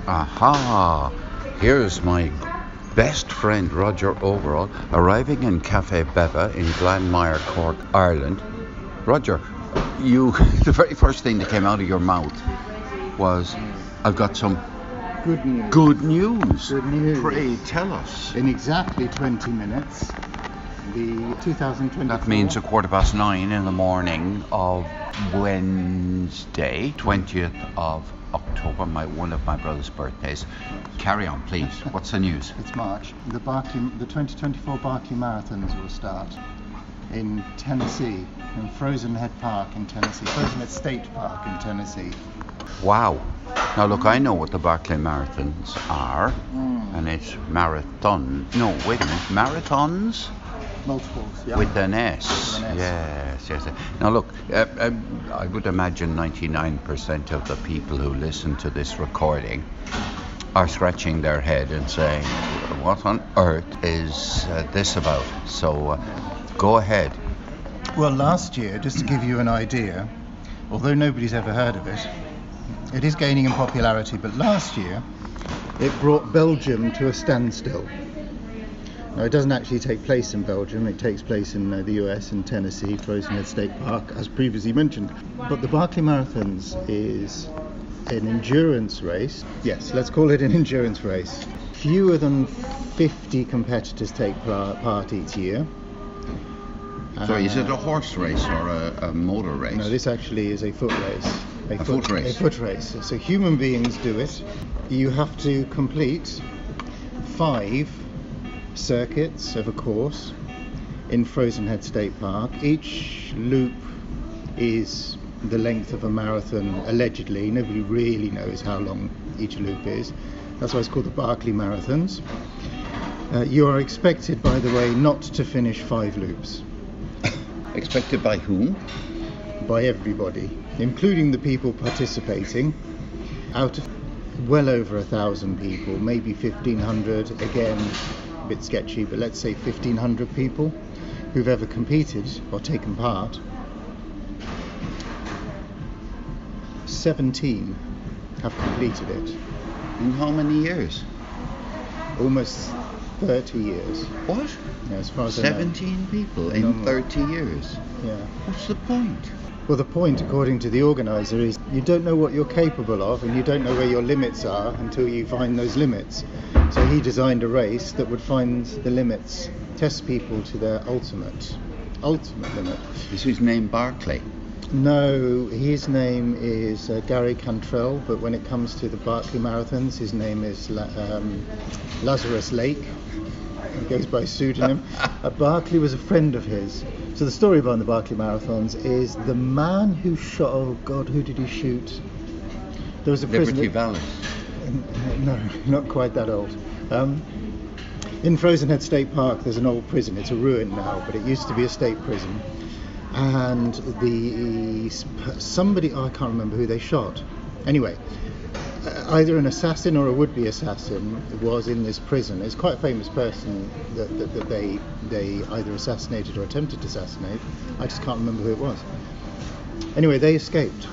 Aha! Here's my best friend Roger Overall arriving in Cafe Beva in Glanmire, Cork, Ireland. Roger, the very first thing that came out of your mouth was, I've got some Good news. good news. Good news. Pray tell us. In exactly 20 minutes, the 2024... That means 9:15 in the morning of Wednesday, 20th of October, one of my brother's birthdays. Carry on, please. What's the news? It's March. The 2024 Barclay Marathons will start in Tennessee, in Frozen Head Park in Tennessee, Frozen Head State Park in Tennessee. Wow. Now look, I know what the Barclay Marathons are, and it's marathon. No, wait a minute, marathons? Multiples, yeah. With an S. With an S. Yes. Now look, I would imagine 99% of the people who listen to this recording are scratching their head and saying, what on earth is this about? So go ahead. Well, last year, just to give you an idea, although nobody's ever heard of it, it is gaining in popularity, but last year it brought Belgium to a standstill. Now, it doesn't actually take place in Belgium, it takes place in the US, in Tennessee, Frozen Head State Park, as previously mentioned. But the Barclay Marathons is an endurance race. Yes, let's call it an endurance race. Fewer than 50 competitors take part each year. So is it a horse race or a motor race? No, this actually is a foot race. A foot race? A foot race. So human beings do it. You have to complete 5 circuits of a course in Frozen Head State Park. Each loop is the length of a marathon, allegedly. Nobody really knows how long each loop is. That's why it's called the Barclay Marathons. You are expected, by the way, not to finish 5 loops. Expected by whom? By everybody, including the people participating. Out of well over 1,000 people, maybe 1,500, again a bit sketchy, but let's say 1,500 people who've ever competed or taken part, 17 have completed it. In how many years? Almost 30 years. What? Yeah, as far as I know. 17 people in 30 years? Yeah. What's the point? Well, the point, according to the organiser, is you don't know what you're capable of and you don't know where your limits are until you find those limits. So he designed a race that would find the limits, test people to their ultimate limit. Is his name Barclay? No, his name is Gary Cantrell, but when it comes to the Barclay Marathons, his name is Lazarus Lake. He goes by pseudonym. Barclay was a friend of his. So the story behind the Barclay Marathons is the man who shot, oh God, who did he shoot? There was a Liberty Valance. No, not quite that old. In Frozen Head State Park, there's an old prison. It's a ruin now, but it used to be a state prison. And somebody, I can't remember who they shot. Anyway, either an assassin or a would-be assassin was in this prison. It's quite a famous person that they either assassinated or attempted to assassinate. I just can't remember who it was. Anyway, they escaped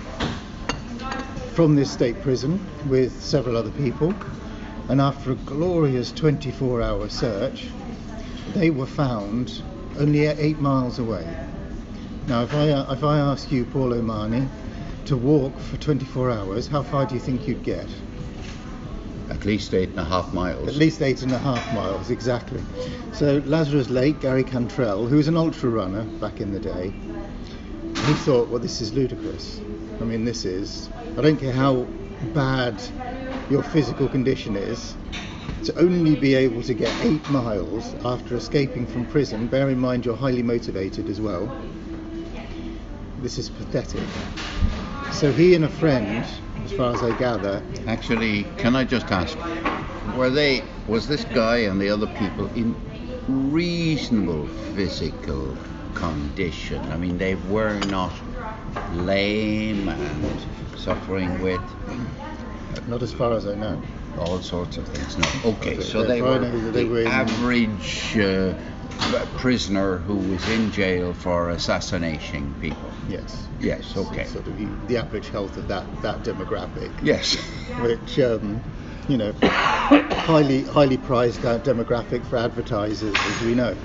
from this state prison with several other people, and after a glorious 24-hour search, they were found only 8 miles away. Now, if I ask you, Paul O'Mahony, to walk for 24 hours, how far do you think you'd get? At least 8.5 miles. At least 8.5 miles, exactly. So Lazarus Lake, Gary Cantrell, who was an ultra runner back in the day, he thought, well, this is ludicrous. I mean, I don't care how bad your physical condition is, to only be able to get 8 miles after escaping from prison, bear in mind you're highly motivated as well, this is pathetic. So he and a friend, as far as I gather... Actually, can I just ask, was this guy and the other people in reasonable physical condition? I mean, they were not lame and suffering with... Not as far as I know. All sorts of things. No. Okay, so they they were in average prisoner who was in jail for assassinating people. Yes. Yes, okay. Sort of the average health of that demographic. Yes. Which, highly prized demographic for advertisers, as we know.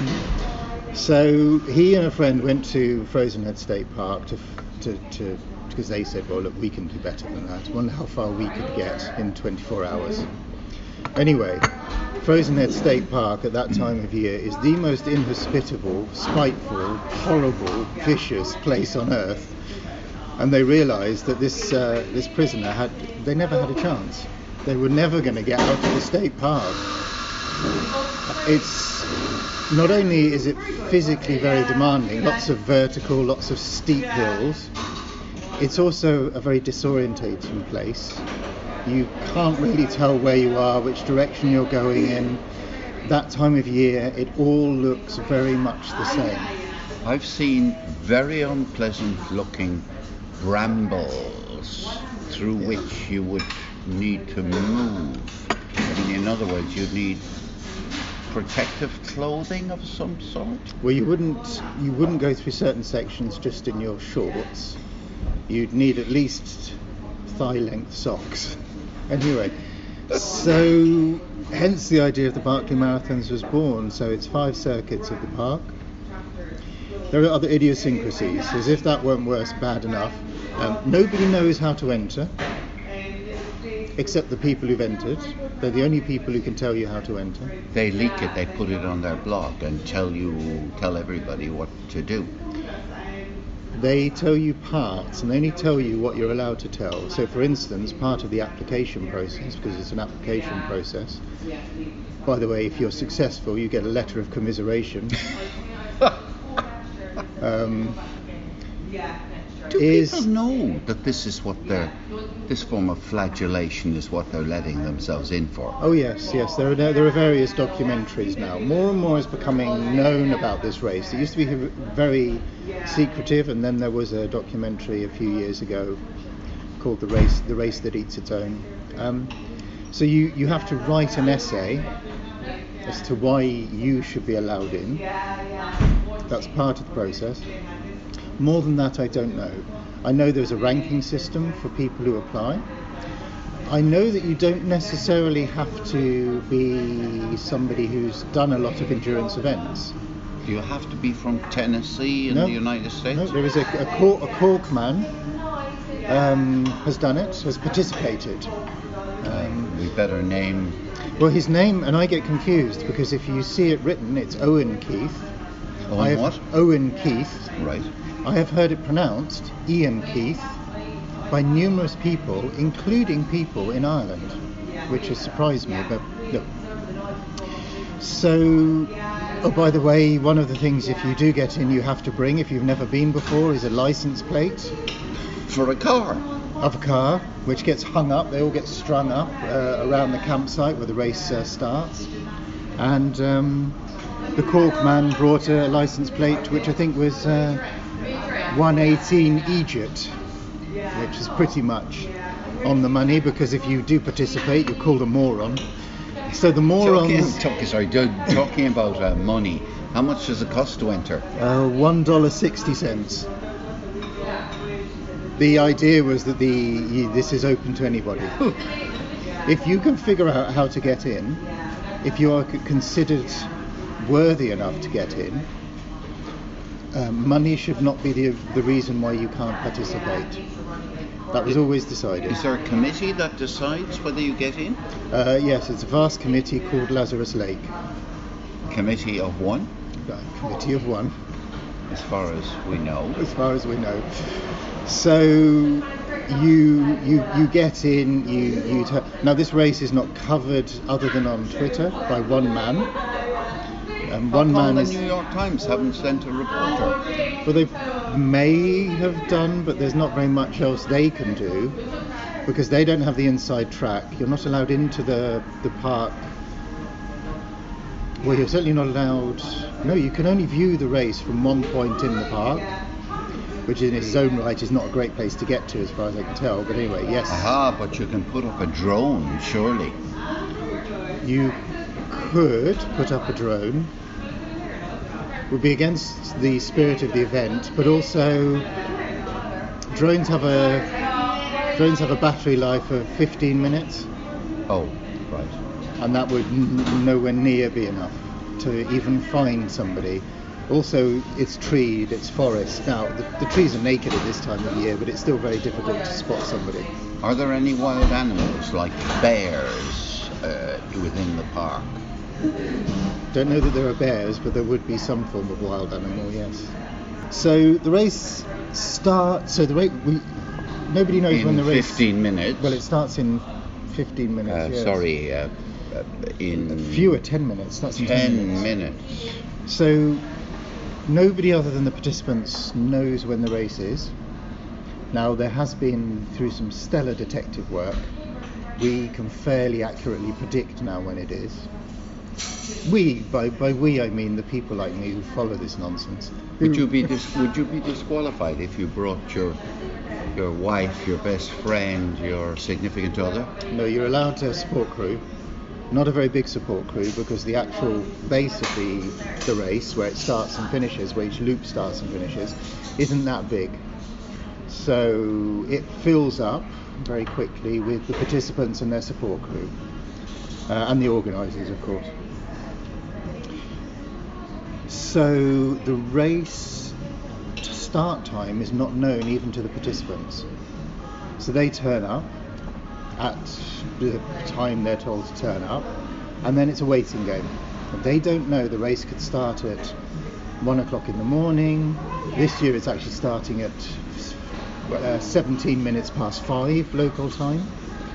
So he and a friend went to Frozen Head State Park to because they said, well, look, we can do better than that. I wonder how far we could get in 24 hours. Anyway, Frozen Head State Park at that time of year is the most inhospitable, spiteful, horrible, vicious place on earth. And they realised that this prisoner they never had a chance. They were never going to get out of the state park. It's not only is it physically very demanding, lots of vertical, lots of steep hills, it's also a very disorientating place. You can't really tell where you are, which direction you're going in. That time of year, it all looks very much the same. I've seen very unpleasant looking brambles through which you would need to move. I mean, in other words, you'd need protective clothing of some sort. Well, you wouldn't go through certain sections just in your shorts. You'd need at least thigh-length socks. Anyway, so hence the idea of the Barkley Marathons was born. So it's 5 circuits of the park. There are other idiosyncrasies, as if that weren't bad enough. Nobody knows how to enter, except the people who've entered. They're the only people who can tell you how to enter. They leak it, they put it on their blog and tell everybody what to do. They tell you parts, and they only tell you what you're allowed to tell. So, for instance, part of the application process, because it's an application process, by the way, if you're successful, you get a letter of commiseration. Do people know that this form of flagellation is what they're letting themselves in for? Oh yes. There are various documentaries now. More and more is becoming known about this race. It used to be very secretive, and then there was a documentary a few years ago called The Race That Eats Its Own. So you have to write an essay as to why you should be allowed in. That's part of the process. More than that, I don't know. I know there's a ranking system for people who apply. I know that you don't necessarily have to be somebody who's done a lot of endurance events. Do you have to be from Tennessee in the United States? No, there is a Cork man has done it, has participated. We better name... Well, his name, and I get confused, because if you see it written, it's Owen Keith. Owen Keith. Right. I have heard it pronounced Ian Keith by numerous people, including people in Ireland, which has surprised me. But look. So, by the way, one of the things, if you do get in, you have to bring, if you've never been before, is a license plate. For a car? Of a car, which gets hung up. They all get strung up around the campsite where the race starts. And the Cork man brought a license plate, which I think was 118 Egypt, which is pretty much on the money, because if you do participate, you're called a moron. So the morons... Talking about money, how much does it cost to enter? $1.60. The idea was that this is open to anybody. If you can figure out how to get in, if you are considered worthy enough to get in, money should not be the reason why you can't participate. That was always decided. Is there a committee that decides whether you get in? Yes, it's a vast committee called Lazarus Lake. Committee of one? Committee of one. As far as we know. As far as we know. So you get in. Now this race is not covered other than on Twitter by one man. One man is... The New York Times haven't sent a reporter. Well, they may have done, but there's not very much else they can do, because they don't have the inside track. You're not allowed into the park. Well, you're certainly not allowed... No, you can only view the race from one point in the park, which in its own right is not a great place to get to, as far as I can tell. But anyway, yes. Aha, but you can put up a drone, surely. You could put up a drone. would be against the spirit of the event, but also drones have a battery life of 15 minutes, Oh, right. and that would nowhere near be enough to even find somebody. Also, it's treed, it's forest. Now, the trees are naked at this time of year, but it's still very difficult to spot somebody. Are there any wild animals like bears within the park? Don't know that there are bears, but there would be some form of wild animal, yes. So the race starts. So the race, nobody knows when the race. 15 minutes. Well, it starts in 15 minutes. Yes. Sorry, in Fewer, 10 minutes. That's 10 minutes. So nobody other than the participants knows when the race is. Now, there has been, through some stellar detective work, we can fairly accurately predict now when it is. By we I mean the people like me who follow this nonsense. Would you be disqualified if you brought your wife, your best friend, your significant other? No, you're allowed to have support crew. Not a very big support crew, because the actual base of the race, where it starts and finishes, where each loop starts and finishes, isn't that big. So it fills up very quickly with the participants and their support crew, and the organisers, of course. So the race start time is not known even to the participants. So they turn up at the time they're told to turn up, and then it's a waiting game. They don't know the race could start at 1 o'clock in the morning. This year it's actually starting at 17 minutes past 5 local time.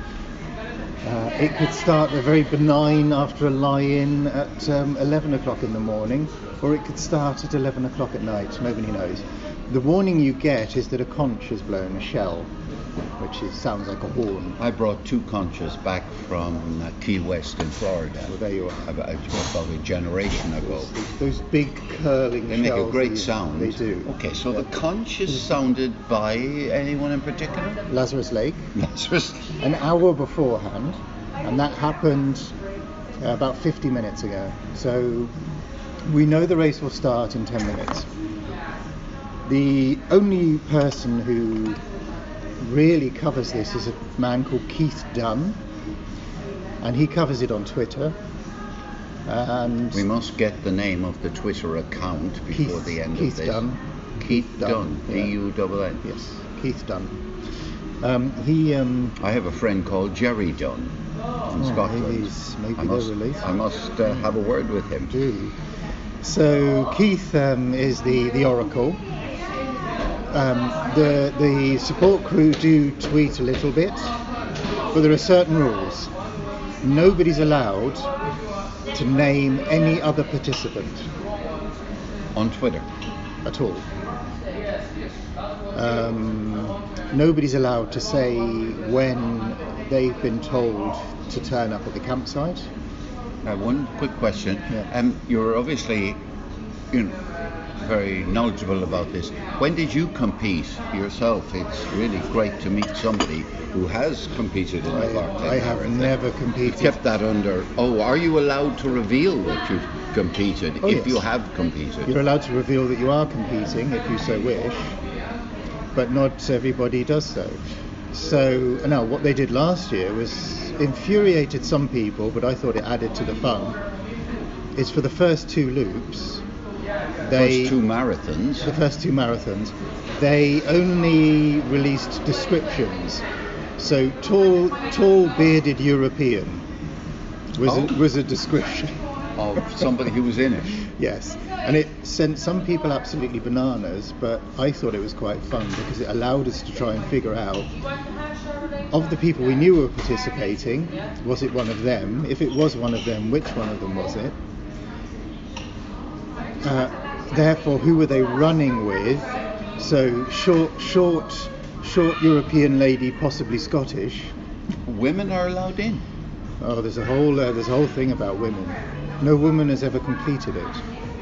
It could start very benign after a lie-in at 11 o'clock in the morning, or it could start at 11 o'clock at night. Nobody knows. The warning you get is that a conch has blown, a shell, which sounds like a horn. I brought 2 conches back from Key West in Florida. Well, there you are. About a generation ago. Those big curling They make shells. a great sound. They do. Okay, so Yeah. the conch is sounded by anyone in particular? Lazarus Lake, Lazarus. an hour beforehand, and that happened about 50 minutes ago. So we know the race will start in 10 minutes. The only person who really covers this is a man called Keith Dunn, and he covers it on Twitter. And We must get the name of the Twitter account before the end Keith of this. Dunn. Keith Dunn. Yeah. D-U-N-N. Yes, Keith Dunn. I have a friend called Jerry Dunn from Scotland. Maybe I must, they're related. I must have a word with him. Do. So Keith is the oracle. The support crew do tweet a little bit, but there are certain rules. Nobody's allowed to name any other participant On Twitter. at all. Nobody's allowed to say when they've been told to turn up at the campsite. One quick question. Yeah. You're obviously, very knowledgeable about this. When did you compete yourself? It's really great to meet somebody who has competed in the Barclay I have Marathon. never competed. Kept that under. Oh, are you allowed to reveal that you've competed Oh, if yes. you have competed? You're allowed to reveal that you are competing if you so wish, but not everybody does so. So now what they did last year was infuriated some people, but I thought it added to the fun. Is for the first 2 loops, First 2 marathons. the first 2 marathons, they only released descriptions. So tall bearded European was a description. Of somebody who was in it. Yes, and it sent some people absolutely bananas, but I thought it was quite fun because it allowed us to try and figure out, of the people we knew were participating, was it one of them? If it was one of them, which one of them was it? Therefore, who were they running with? So short European lady, possibly Scottish. Women are allowed in. Oh, there's a whole thing about women. No woman has ever completed it.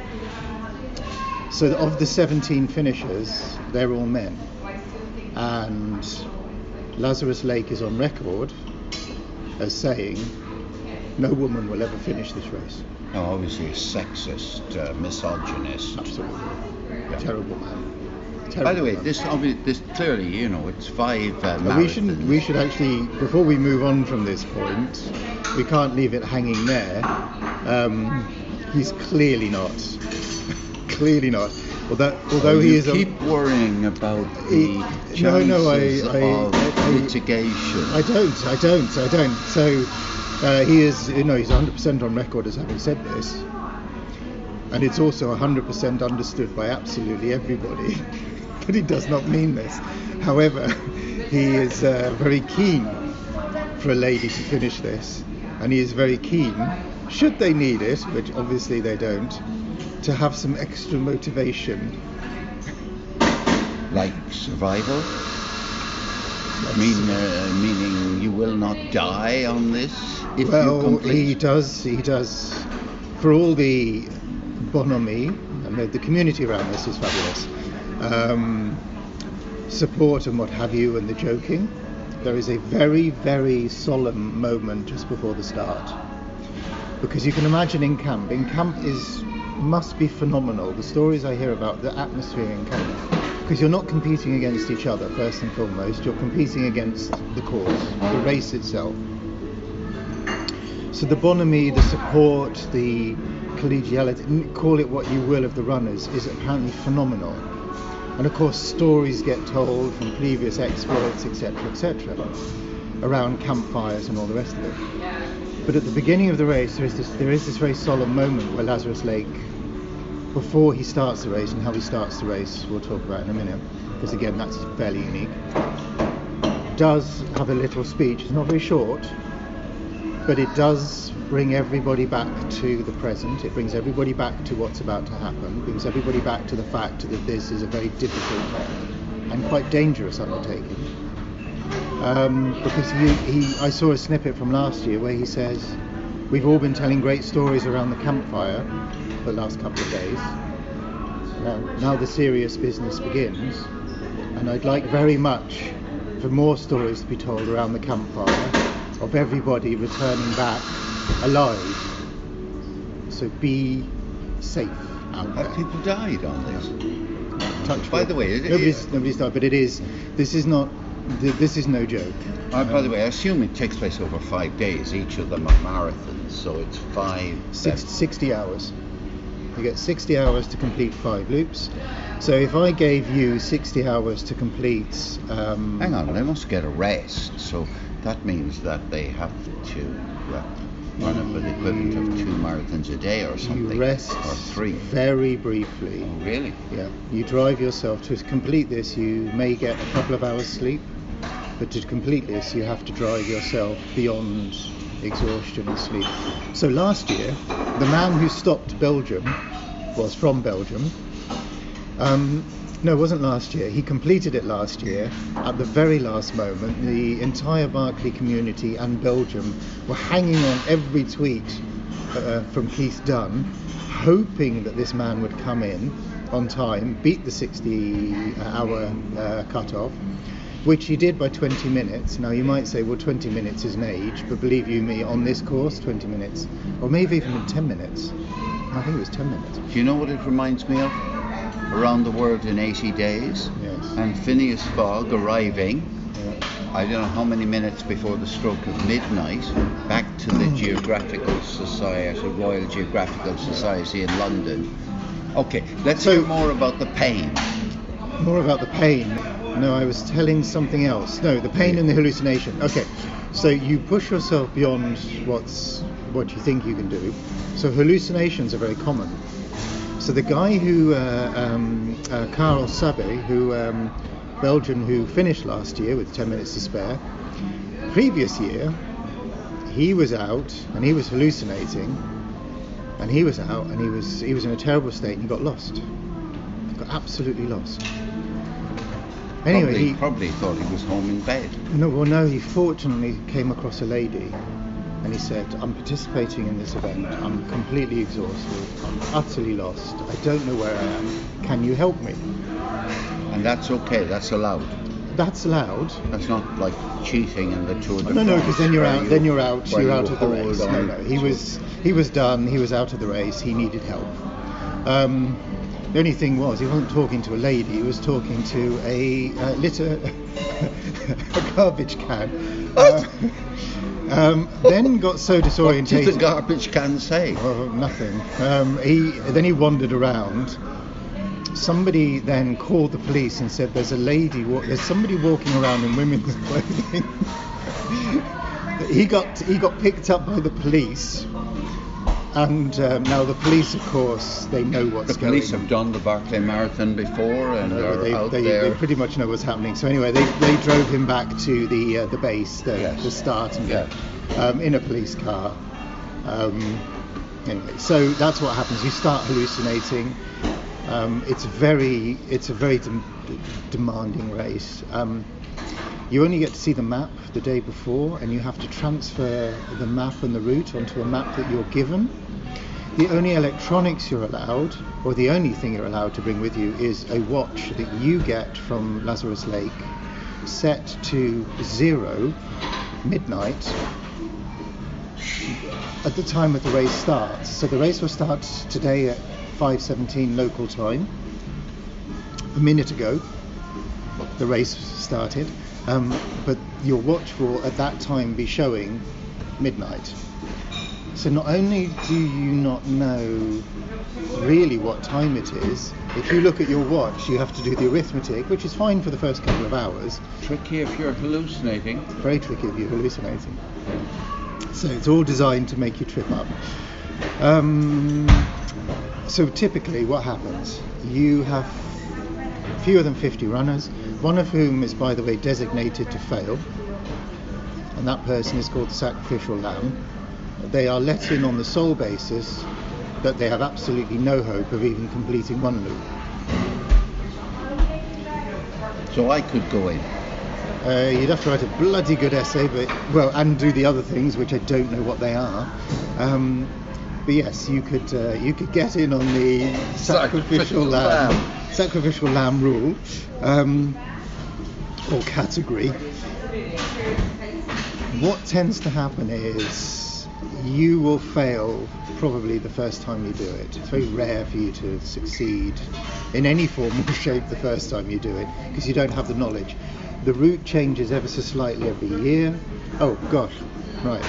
So of the 17 finishers, they're all men. And Lazarus Lake is on record as saying no woman will ever finish this race. Oh, obviously a sexist, misogynist. Absolutely. Terrible man. By the way, man. this clearly, it's 5 marathons. We should actually, before we move on from this point, we can't leave it hanging there. He's clearly not. Clearly not. Although he is. Keep worrying about the chances of litigation. I don't. So he is. He's 100% on record as having said this, and it's also 100% understood by absolutely everybody that he does not mean this. However, he is very keen for a lady to finish this, and he is very keen, should they need it, which obviously they don't, to have some extra motivation. Like survival? Meaning you will not die on this if you complete? He does. For all the bonhomie, and the community around this is fabulous, support and what have you, and the joking, there is a very, very solemn moment just before the start. Because you can imagine in camp must be phenomenal. The stories I hear about the atmosphere in camp, because you're not competing against each other first and foremost, you're competing against the cause, the race itself. So the bonhomie, the support, the collegiality, call it what you will, of the runners is apparently phenomenal. And of course stories get told from previous exploits, etc., around campfires and all the rest of it. But at the beginning of the race, there is this very solemn moment where Lazarus Lake, before he starts the race, and how he starts the race we'll talk about in a minute, because again that's fairly unique, does have a little speech. It's not very short, but it does bring everybody back to the present. It brings everybody back to what's about to happen. It brings everybody back to the fact that this is a very difficult and quite dangerous undertaking. Because I saw a snippet from last year where he says, we've all been telling great stories around the campfire for the last couple of days. Now the serious business begins, and I'd like very much for more stories to be told around the campfire of everybody returning back alive. So be safe out there. Have people died on this? Touch By wood. the way, nobody's died, but this is no joke. By the way, I assume it takes place over 5 days. Each of them are marathons, so it's 60 hours. You get 60 hours to complete 5 loops. So if I gave you 60 hours to complete... Hang on, they must get a rest. So that means that they have to run up with the equivalent of 2 marathons a day or something. You rest or 3. very briefly. Oh, really? Yeah. You drive yourself. To complete this, you may get a couple of hours sleep, but to complete this, you have to drive yourself beyond exhaustion and sleep. So last year, the man who stopped Belgium was from Belgium. No, it wasn't last year. He completed it last year at the very last moment. The entire Barkley community and Belgium were hanging on every tweet from Keith Dunn, hoping that this man would come in on time, beat the 60-hour cut-off, which he did by 20 minutes. Now you might say, well, 20 minutes is an age, but believe you me, on this course, 20 minutes, or maybe even 10 minutes. I think it was 10 minutes. Do you know what it reminds me of? Around the World in 80 Days. Yes. And Phineas Fogg arriving, Yeah. I don't know how many minutes before the stroke of midnight, back to the Geographical Society, Royal Geographical Society in London. Okay, let's hear more about the pain. More about the pain. No, I was telling something else. No, the pain and the hallucination. Okay, so you push yourself beyond what you think you can do. So hallucinations are very common. So the guy who, Karel Sabbe, Belgian, who finished last year with 10 minutes to spare, previous year, he was out and he was hallucinating, and he was out and he was in a terrible state and he got lost. He got absolutely lost. Anyway, He probably thought he was home in bed. No, he fortunately came across a lady, and he said, I'm participating in this event, I'm completely exhausted, I'm utterly lost, I don't know where I am, can you help me? And that's okay, that's allowed. That's allowed. That's not like cheating in the Tour de No, France. because then you're out. Then you're out. where You're you out of the hold race. on No. He was done. He was out of the race. He needed help. The only thing was, he wasn't talking to a lady. He was talking to a garbage can. What? Then got so disorientated. What did the garbage can say? Oh, nothing. He wandered around. Somebody then called the police and said, "There's a lady. There's somebody walking around in women's clothing." He got picked up by the police, and now the police, of course, they know what's The going on. police have done the Barclay Marathon before and are out They there. pretty much know what's happening. So anyway, they drove him back to the base, Yes. the start, and Yes. in a police car. Anyway, so that's what happens. You start hallucinating. It's a very demanding race. You only get to see the map the day before, and you have to transfer the map and the route onto a map that you're given. The only electronics you're allowed, or the only thing you're allowed to bring with you, is a watch that you get from Lazarus Lake, set to 0 midnight at the time that the race starts. So the race will start today at 5:17 local time. A minute ago, the race started, but your watch will at that time be showing midnight. So not only do you not know really what time it is, if you look at your watch, you have to do the arithmetic, which is fine for the first couple of hours. Tricky if you're hallucinating. Very tricky if you're hallucinating. So it's all designed to make you trip up. So typically what happens, you have fewer than 50 runners, one of whom is, by the way, designated to fail, and that person is called the sacrificial lamb. They are let in on the sole basis that they have absolutely no hope of even completing one loop. So I could go in. You'd have to write a bloody good essay, and do the other things, which I don't know what they are. But yes, you could get in on the sacrificial lamb rule, or category. What tends to happen is you will fail probably the first time you do it. It's very rare for you to succeed in any form or shape the first time you do it, because you don't have the knowledge. The route changes ever so slightly every year. Oh gosh, right.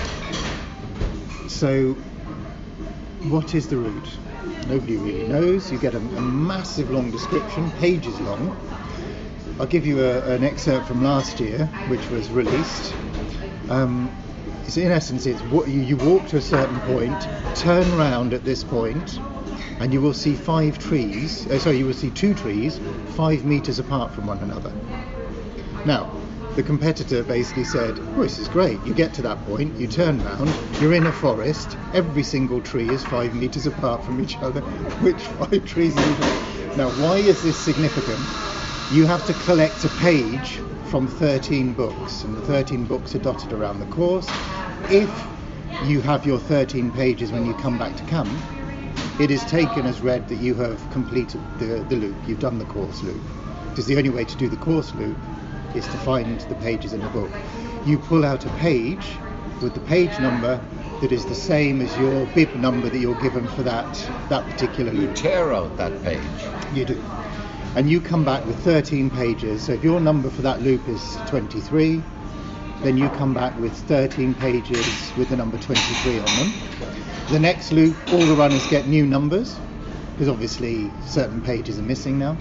So what is the route? Nobody really knows. You get a massive long description, pages long. I'll give you an excerpt from last year, which was released. So in essence, it's what you walk to a certain point, turn round at this point, and you will see 2 trees 5 meters apart from one another. Now, the competitor basically said, "Oh, this is great. You get to that point, you turn round, you're in a forest, every single tree is 5 meters apart from each other. Which 5 trees are you?" Now, why is this significant? You have to collect a page from 13 books, and the 13 books are dotted around the course. If you have your 13 pages when you come back to camp, it is taken as read that you have completed the loop, you've done the course loop. Because the only way to do the course loop is to find the pages in the book. You pull out a page with the page number that is the same as your bib number that you're given for that particular You loop. tear out that page. You do. And you come back with 13 pages. So if your number for that loop is 23, then you come back with 13 pages with the number 23 on them. The next loop, all the runners get new numbers, because obviously certain pages are missing now.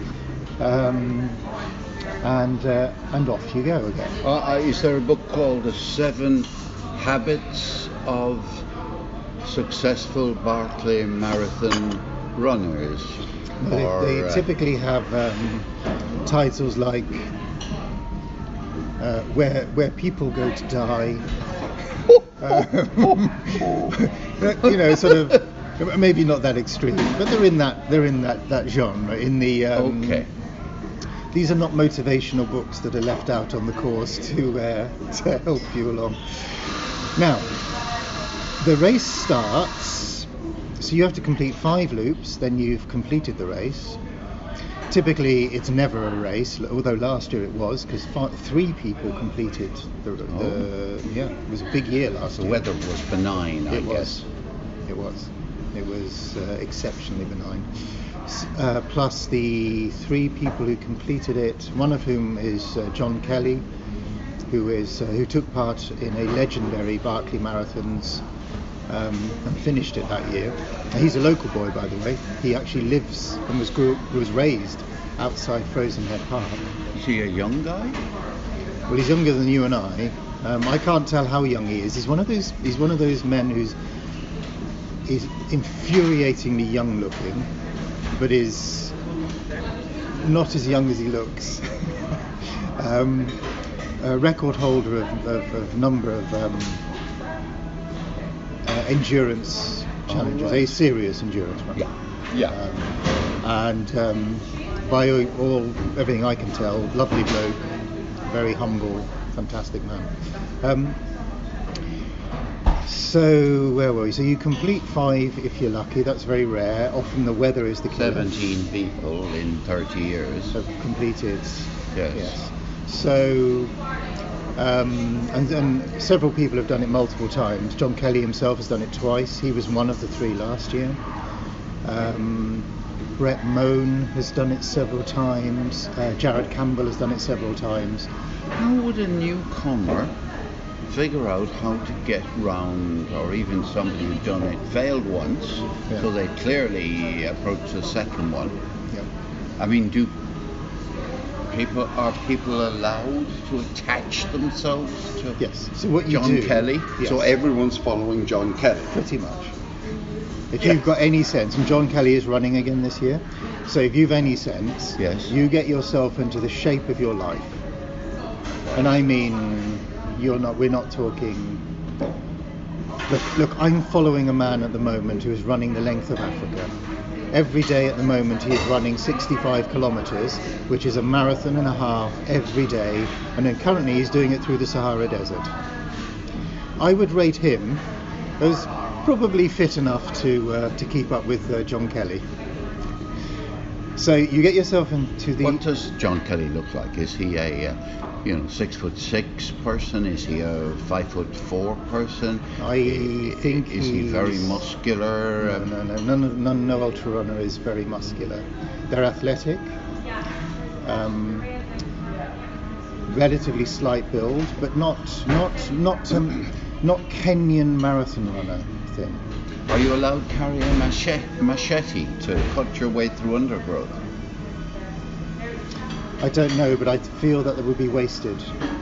And off you go again. Is there a book called The 7 Habits of Successful Barclay Marathon Runners? They typically have titles like where people go to die. Sort of, maybe not that extreme, but they're in that genre. Okay. These are not motivational books that are left out on the course to help you along. Now, the race starts, so you have to complete 5 loops, then you've completed the race. Typically, it's never a race, although last year it was, because 3 people completed yeah, it was a big year last The year. weather was benign, I guess. It was exceptionally benign. Plus the 3 people who completed it, one of whom is John Kelly, who took part in a legendary Barkley Marathons and finished it that year. He's a local boy, by the way. He actually lives and was raised outside Frozen Head Park. Is he a young guy? Well, he's younger than you and I. I can't tell how young he is. He's one of those men who's infuriatingly young looking, but is not as young as he looks. A record holder of number of endurance challenges, right. a serious endurance one. Yeah. And by everything I can tell, lovely bloke, very humble, fantastic man. So where were we? So you complete 5 if you're lucky. That's very rare. Often the weather is the key. 17 people in 30 years. Have completed. Yes. So and several people have done it multiple times. John Kelly himself has done it twice. He was one of the 3 last year. Brett Moan has done it several times. Jared Campbell has done it several times. How would a newcomer figure out how to get round, or even somebody who's done it, failed once, so they clearly approach the second one? Yeah. I mean, are people allowed to attach themselves to Yes. So what you John do, Kelly? Yes. So everyone's following John Kelly. Pretty much. If you've got any sense, and John Kelly is running again this year, so if you've any sense, Yes. you get yourself into the shape of your life. And I mean, we're not talking. Look, I'm following a man at the moment who is running the length of Africa. Every day at the moment he is running 65 kilometers, which is a marathon and a half every day, and then currently he's doing it through the Sahara Desert. I would rate him as probably fit enough to keep up with John Kelly. So you get yourself into the. What does John Kelly look like? Is he a 6'6" person? Is he a 5'4" person? I think is he very muscular? No ultra runner is very muscular. They're athletic, relatively slight build, but not Kenyan marathon runner thing. Are you allowed to carry a machete to cut your way through undergrowth? I don't know, but I feel that there would be wasted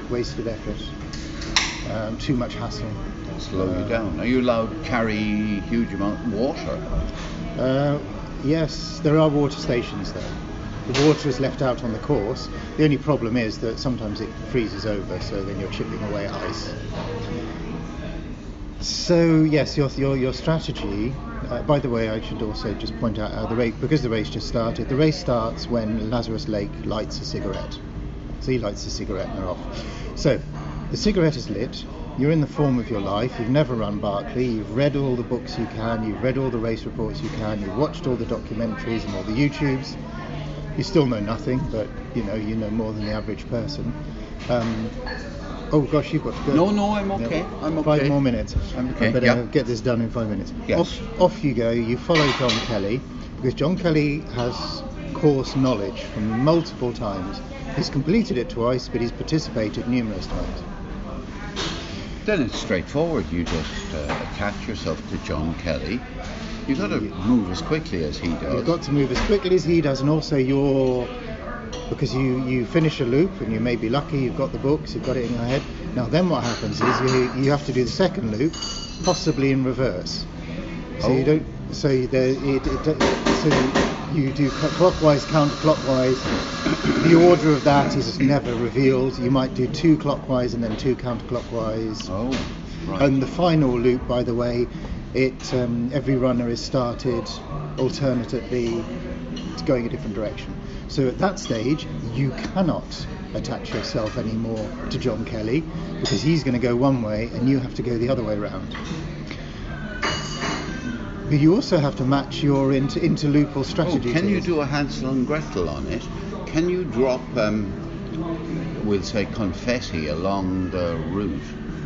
effort, too much hassle. Slow you down. Are you allowed to carry huge amount of water? Yes, there are water stations there. The water is left out on the course. The only problem is that sometimes it freezes over, so then you're chipping away at ice. So yes, your strategy. By the way, I should also just point out because the race just started. The race starts when Lazarus Lake lights a cigarette. So he lights a cigarette and they're off. So the cigarette is lit. You're in the form of your life. You've never run Barkley. You've read all the books you can. You've read all the race reports you can. You've watched all the documentaries and all the YouTubes. You still know nothing, but you know more than the average person. Oh gosh, you've got to go. No, I'm okay. Yeah. I'm okay. 5 more minutes. I'm okay. I better Yeah. get this done in 5 minutes. Yes. Off you go. You follow John Kelly, because John Kelly has course knowledge from multiple times. He's completed it twice, but he's participated numerous times. Then it's straightforward. You just attach yourself to John Kelly. You've got to move as quickly as he does. You've got to move as quickly as he does, and also because you finish a loop and you may be lucky, you've got the books, you've got it in your head. Now then what happens is you have to do the second loop, possibly in reverse. So you don't. So you do clockwise, counterclockwise. The order of that is never revealed. You might do 2 clockwise and then 2 counterclockwise. Oh, right. And the final loop, by the way, every runner is started alternatively going a different direction. So at that stage, you cannot attach yourself anymore to John Kelly, because he's going to go one way and you have to go the other way around. But you also have to match your interloopal strategy. Oh, can you do a Hansel and Gretel on it? Can you drop, we'll say, confetti along the route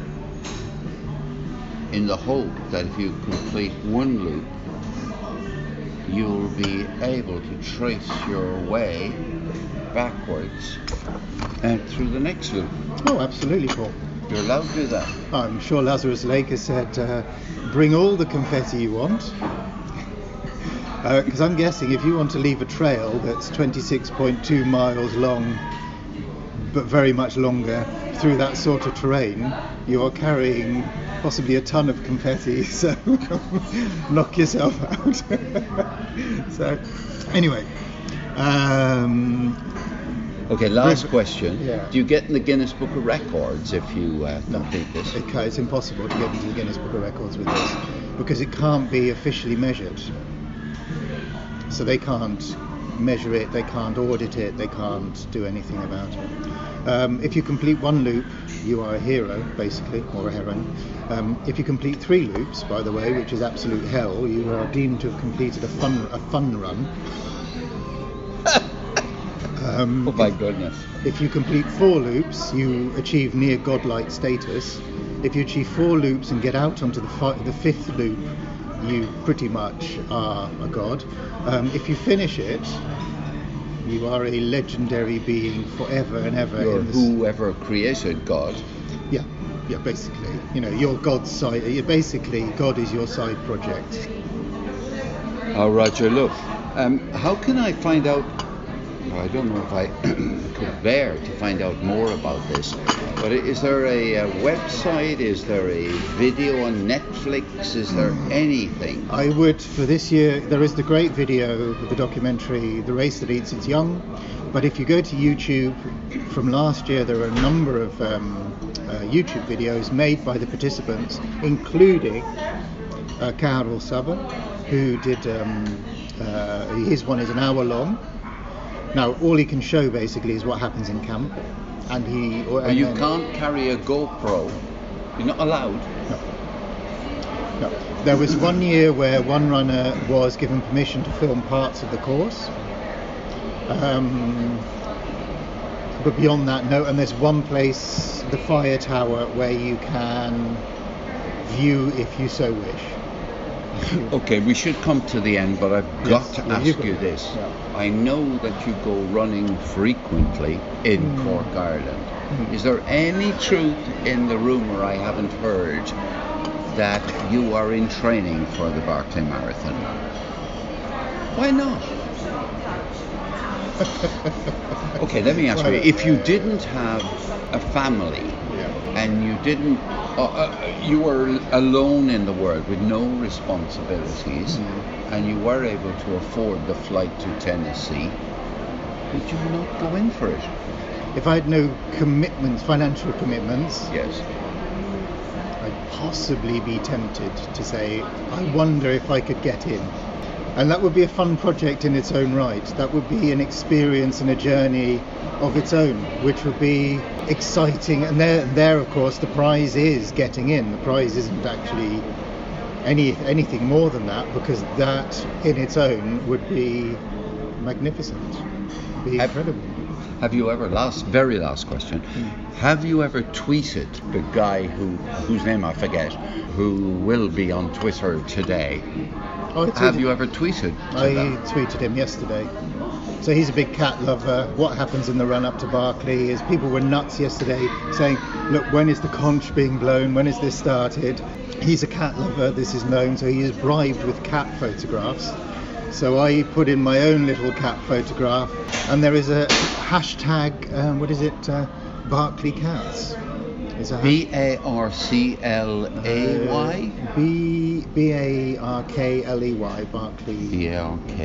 in the hope that if you complete one loop, you'll be able to trace your way backwards and through the next loop? Oh, absolutely, Paul. You're allowed to do that. I'm sure Lazarus Lake has said, bring all the confetti you want. Because I'm guessing if you want to leave a trail that's 26.2 miles long, but very much longer, through that sort of terrain, you are carrying possibly a ton of confetti, so knock yourself out. So, anyway. Okay, last question. Yeah. Do you get in the Guinness Book of Records if you complete this? It's impossible to get into the Guinness Book of Records with this, because it can't be officially measured. So they can't measure it, they can't audit it, they can't do anything about it. If you complete one loop, you are a hero, basically, or a heroine. If you complete 3 loops, by the way, which is absolute hell, you are deemed to have completed a fun run. Oh my goodness. If you complete 4 loops, you achieve near godlike status. If you achieve 4 loops and get out onto the 5th loop, you pretty much are a god. If you finish it, you are a legendary being forever and ever. You're whoever created God. Yeah, basically. You're God's side. Basically, God is your side project. Oh, Roger, look, how can I find out? I don't know if I could bear to find out more about this, but is there a website? Is there a video on Netflix? Is there anything? I would, for this year, there is the great video, the documentary, The Race That Eats Its Young, but if you go to YouTube, from last year there are a number of YouTube videos made by the participants, including Carol Saba, who did, his one is an hour long. Now, all he can show basically is what happens in camp, and you can't carry a GoPro. You're not allowed. No. There was one year where one runner was given permission to film parts of the course, but beyond that, no. And there's one place, the fire tower, where you can view if you so wish. Okay, we should come to the end, but I've got to ask you this. Yeah. I know that you go running frequently in Cork, Ireland. Is there any truth in the rumour I haven't heard that you are in training for the Barclay Marathon? Why not? Okay, let me ask you, if you didn't have a family and you didn't, you were alone in the world with no responsibilities, and you were able to afford the flight to Tennessee, would you not go in for it? If I had no commitments, financial commitments, yes, I'd possibly be tempted to say, I wonder if I could get in. And that would be a fun project in its own right. That would be an experience and a journey of its own, which would be exciting. And there, of course, the prize is getting in. The prize isn't actually anything more than that, because that in its own would be magnificent, be incredible. Have you ever, very last question, have you ever tweeted the guy whose name I forget, who will be on Twitter today? Have you ever tweeted? I tweeted him yesterday. So he's a big cat lover. What happens in the run up to Barclay is people were nuts yesterday saying, look, when is the conch being blown? When is this started? He's a cat lover, this is known, so he is bribed with cat photographs. So I put in my own little cat photograph, and there is a hashtag, Barclay Cats. Barclay? Barkley, Barkley.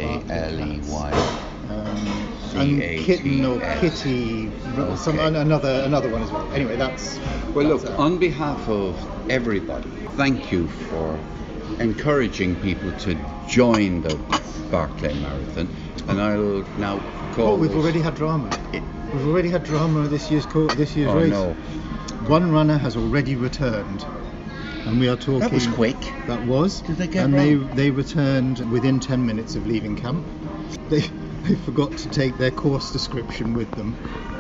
And kitten or kitty, another one as well. Anyway, that's. Well, look, on behalf of everybody, thank you for encouraging people to join the Barclay Marathon, and I'll now call. Oh, we've already had drama. We've already had drama this year's race. No. One runner has already returned. And we are talking. That was quick. That was. Did they get And wrong? they returned within 10 minutes of leaving camp. They forgot to take their course description with them.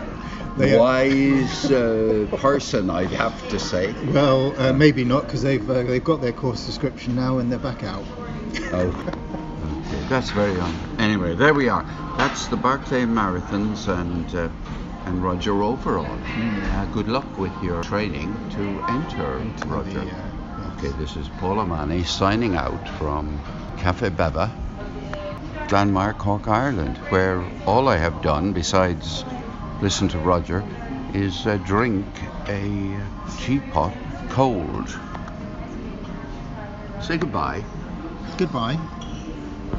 Wise person, I'd have to say. Well, maybe not, because they've got their course description now and they're back out. Oh, okay. That's very on. Anyway, there we are. That's the Barclay Marathons and Roger overall. Good luck with your training to enter, Roger. Okay, this is Paul O'Mahony signing out from Cafe Beva, Glanmire, Cork, Ireland, where all I have done besides listen to Roger is drink a teapot cold. Say goodbye. Goodbye.